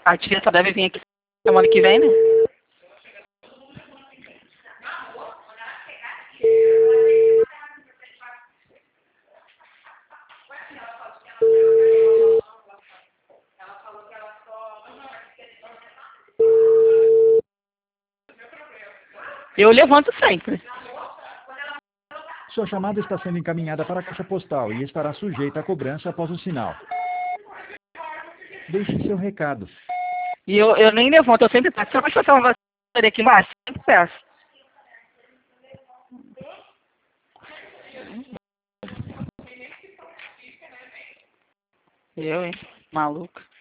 A tia só deve vir aqui semana que vem, né? Eu levanto sempre. Sua chamada está sendo encaminhada para a caixa postal e estará sujeita a cobrança após o sinal. Deixe seu recado. E eu nem levanto, eu sempre peço. Você pode passar uma vassoura aqui embaixo? Sempre peço. Eu, hein? Maluco.